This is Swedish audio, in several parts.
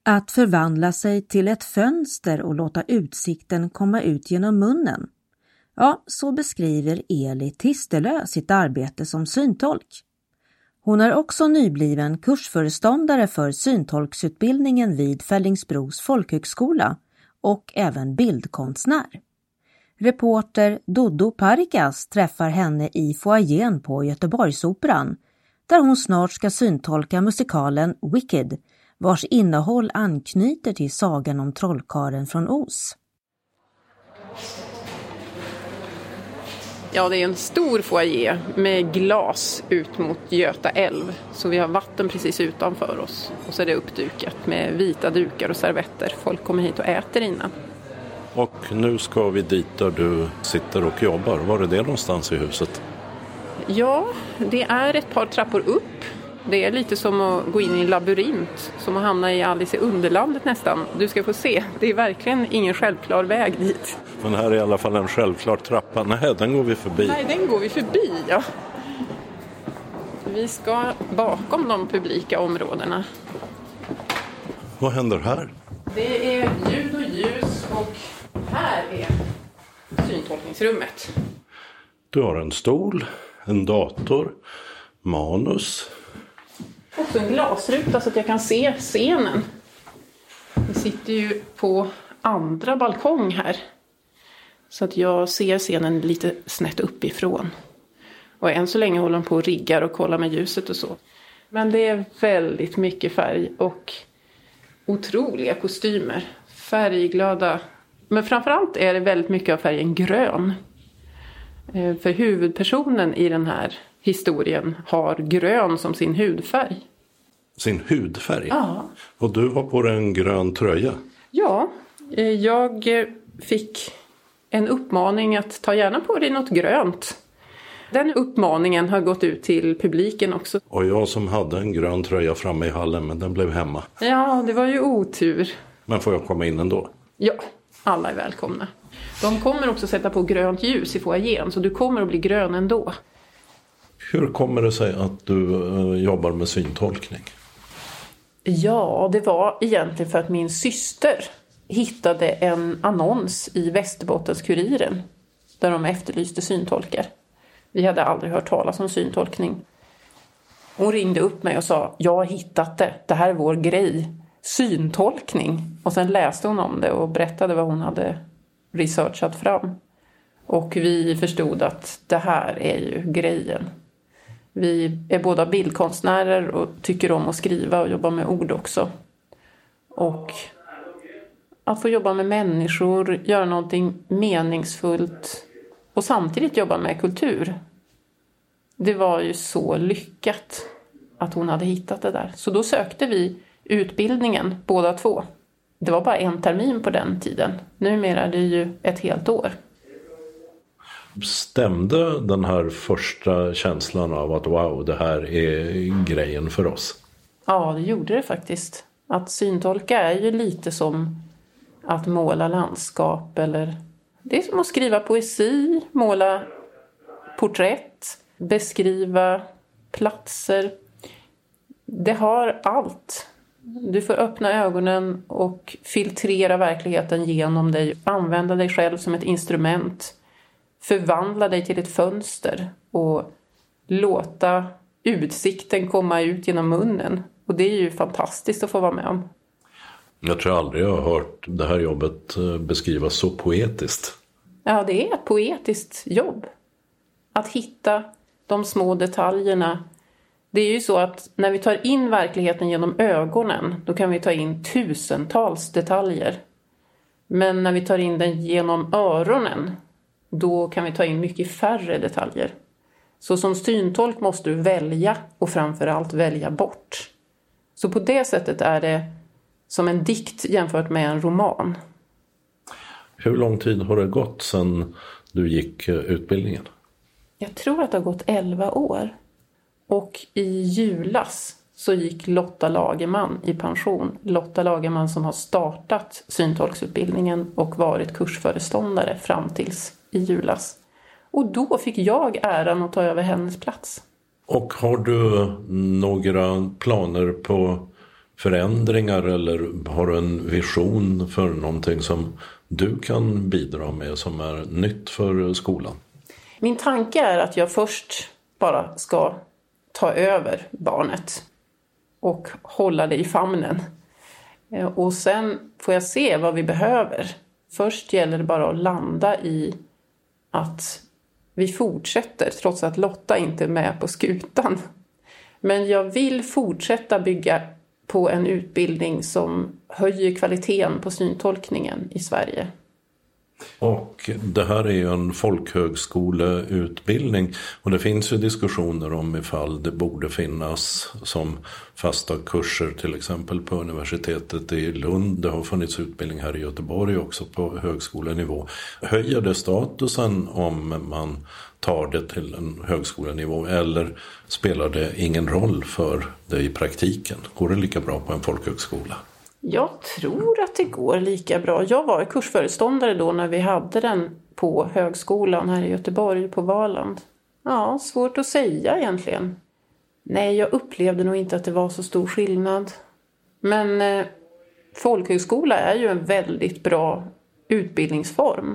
Att förvandla sig till ett fönster och låta utsikten komma ut genom munnen. Ja, så beskriver Eli Tistelö sitt arbete som syntolk. Hon är också nybliven kursföreståndare för syntolksutbildningen vid Fällingsbros folkhögskola och även bildkonstnär. Reporter Dodo Parikas träffar henne i foajén på Göteborgsoperan, där hon snart ska syntolka musikalen Wicked, vars innehåll anknyter till sagan om trollkaren från Oz. Ja, det är en stor foajé med glas ut mot Göta älv. Så vi har vatten precis utanför oss. Och så är det uppdukat med vita dukar och servetter. Folk kommer hit och äter innan. Och nu ska vi dit där du sitter och jobbar. Var är det någonstans i huset? Ja, det är ett par trappor upp. Det är lite som att gå in i en labyrint. Som att hamna i Alice i Underlandet nästan. Du ska få se. Det är verkligen ingen självklar väg dit. Men här är i alla fall en självklar trappa. Nej, den går vi förbi. Nej, den går vi förbi, ja. Vi ska bakom de publika områdena. Vad händer här? Det är ljud och ljus och här är syntolkningsrummet. Du har en stol, en dator, manus. Och en glasruta så att jag kan se scenen. Vi sitter ju på andra balkong här. Så att jag ser scenen lite snett uppifrån. Och än så länge håller de på och riggar och kollar med ljuset och så. Men det är väldigt mycket färg och otroliga kostymer. Färgglada. Men framförallt är det väldigt mycket av färgen grön. För huvudpersonen i den här historien har grön som sin hudfärg. Sin hudfärg? Ja. Och du har på dig en grön tröja? Ja, jag fick en uppmaning att ta gärna på dig något grönt. Den uppmaningen har gått ut till publiken också. Och jag som hade en grön tröja framme i hallen, men den blev hemma. Ja, det var ju otur. Men får jag komma in ändå? Ja, alla är välkomna. De kommer också sätta på grönt ljus i foajén, så du kommer att bli grön ändå. Hur kommer det sig att du jobbar med syntolkning? Ja, det var egentligen för att min syster hittade en annons i Västerbottens-Kuriren där de efterlyste syntolkar. Vi hade aldrig hört talas om syntolkning. Hon ringde upp mig och sa, jag har hittat det. Det här är vår grej. Syntolkning. Och sen läste hon om det och berättade vad hon hade researchat fram. Och vi förstod att det här är ju grejen. Vi är båda bildkonstnärer och tycker om att skriva och jobba med ord också. Och att få jobba med människor, göra någonting meningsfullt och samtidigt jobba med kultur. Det var ju så lyckat att hon hade hittat det där. Så då sökte vi utbildningen båda två. Det var bara en termin på den tiden. Numera är det ju ett helt år. Stämde den här första känslan av att wow, det här är grejen för oss? Ja, det gjorde det faktiskt. Att syntolka är ju lite som att måla landskap eller... Det är som att skriva poesi, måla porträtt, beskriva platser. Det har allt. Du får öppna ögonen och filtrera verkligheten genom dig. Använda dig själv som ett instrument. Förvandla dig till ett fönster och låta utsikten komma ut genom munnen. Och det är ju fantastiskt att få vara med om. Jag tror aldrig jag har hört det här jobbet beskrivas så poetiskt. Ja, det är ett poetiskt jobb. Att hitta de små detaljerna. Det är ju så att när vi tar in verkligheten genom ögonen, då kan vi ta in tusentals detaljer. Men när vi tar in den genom öronen, då kan vi ta in mycket färre detaljer. Så som syntolk måste du välja och framförallt välja bort. Så på det sättet är det som en dikt jämfört med en roman. Hur lång tid har det gått sedan du gick utbildningen? Jag tror att det har gått 11 år. Och i julas så gick Lotta Lagerman i pension. Lotta Lagerman som har startat syntolksutbildningen och varit kursföreståndare fram tills i julas. Och då fick jag äran att ta över hennes plats. Och har du några planer på förändringar eller har du en vision för någonting som du kan bidra med som är nytt för skolan? Min tanke är att jag först bara ska ta över barnet och hålla det i famnen. Och sen får jag se vad vi behöver. Först gäller det bara att landa i att vi fortsätter trots att Lotta inte är med på skutan. Men jag vill fortsätta bygga på en utbildning som höjer kvaliteten på syntolkningen i Sverige. Och det här är ju en folkhögskoleutbildning och det finns ju diskussioner om ifall det borde finnas som fasta kurser till exempel på universitetet i Lund. Det har funnits utbildning här i Göteborg också på högskolenivå. Höjer det statusen om man tar det till en högskolenivå eller spelar det ingen roll för det i praktiken? Går det lika bra på en folkhögskola? Jag tror att det går lika bra. Jag var kursföreståndare då när vi hade den på högskolan här i Göteborg på Valand. Ja, svårt att säga egentligen. Nej, jag upplevde nog inte att det var så stor skillnad. Men folkhögskola är ju en väldigt bra utbildningsform.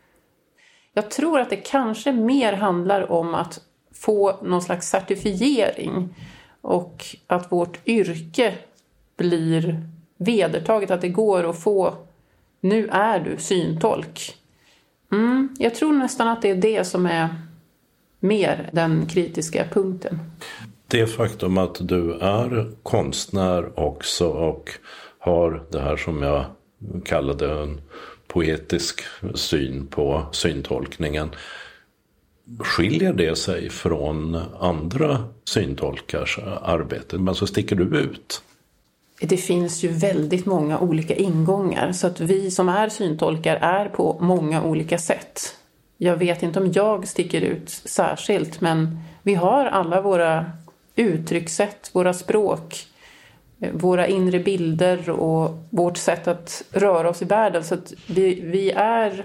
Jag tror att det kanske mer handlar om att få någon slags certifiering och att vårt yrke blir vedertaget, att det går att få, nu är du syntolk. Jag tror nästan att det är det som är mer den kritiska punkten. Det faktum att du är konstnär också och har det här som jag kallade en poetisk syn på syntolkningen. Skiljer det sig från andra syntolkars arbete? Men så sticker du ut? Det finns ju väldigt många olika ingångar så att vi som är syntolkar är på många olika sätt. Jag vet inte om jag sticker ut särskilt, men vi har alla våra uttryckssätt, våra språk, våra inre bilder och vårt sätt att röra oss i världen. Så att vi är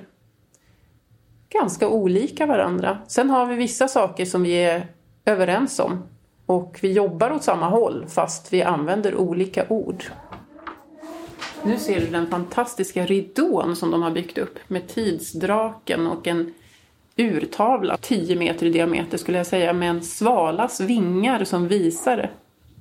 ganska olika varandra. Sen har vi vissa saker som vi är överens om. Och vi jobbar åt samma håll fast vi använder olika ord. Nu ser du den fantastiska ridån som de har byggt upp med tidsdraken och en urtavla 10 meter i diameter skulle jag säga med en svalas vingar som visar det.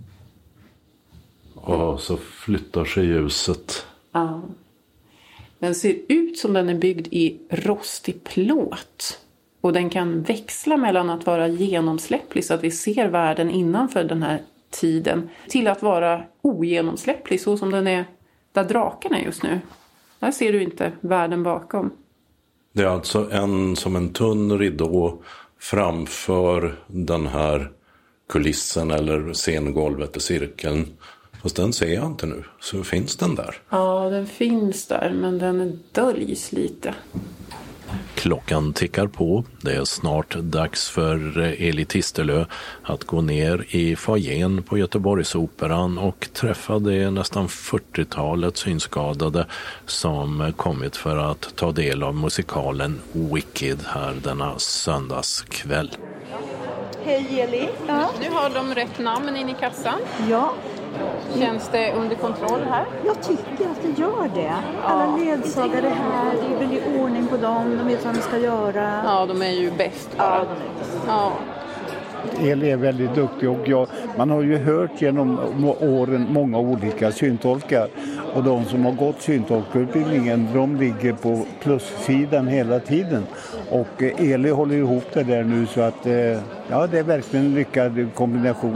Och så flyttar sig ljuset. Ja. Den ser ut som den är byggd i rostig plåt. Och den kan växla mellan att vara genomsläpplig så att vi ser världen innanför den här tiden till att vara ogenomsläpplig så som den är där draken är just nu. Där ser du inte världen bakom. Det är alltså som en tunn ridå framför den här kulissen eller scengolvet i cirkeln. Fast den ser jag inte nu, så finns den där? Ja, den finns där men den döljs lite. Klockan tickar på. Det är snart dags för Eli Tistelö att gå ner i foajén på Göteborgsoperan och träffa det nästan 40-talet synskadade som kommit för att ta del av musikalen Wicked här denna söndagskväll. Hej Eli. Ja. Nu har de rätt namn in i kassan. Ja. Känns det under kontroll här? Jag tycker att det gör det. Alla ledsagare här, det är väl i ordning på dem, de vet vad de ska göra. Ja, de är ju bäst bara. Ja. Eli är väldigt duktig och man har ju hört genom åren många olika syntolkar. Och de som har gått syntolkutbildningen, de ligger på plussidan hela tiden. Och Eli håller ihop det där nu så att ja, det är verkligen en lyckad kombination.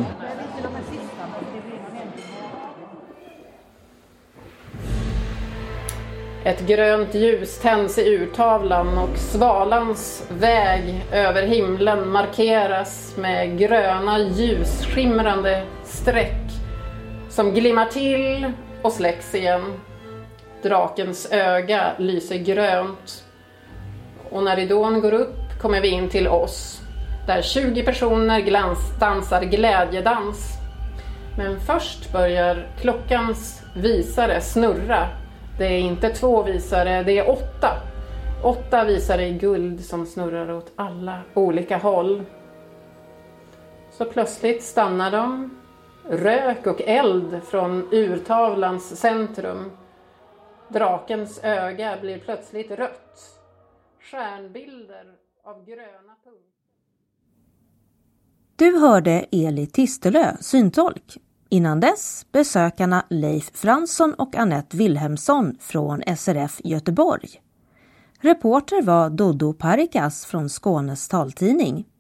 Ett grönt ljus tänds i urtavlan och svalans väg över himlen markeras med gröna ljusskimrande streck som glimmar till och släcks igen. Drakens öga lyser grönt och när ridån går upp kommer vi in till oss där 20 personer dansar glädjedans. Men först börjar klockans visare snurra. Det är inte 2 visare, det är 8. 8 visare i guld som snurrar åt alla olika håll. Så plötsligt stannar de Rök och eld från urtavlans centrum. Drakens öga blir plötsligt rött. Stjärnbilder av gröna punkter. Du hörde Eli Tistelö, syntolk. Innan dess besökarna Leif Fransson och Annette Wilhelmsson från SRF Göteborg. Reporter var Dodo Parikas från Skånes taltidning.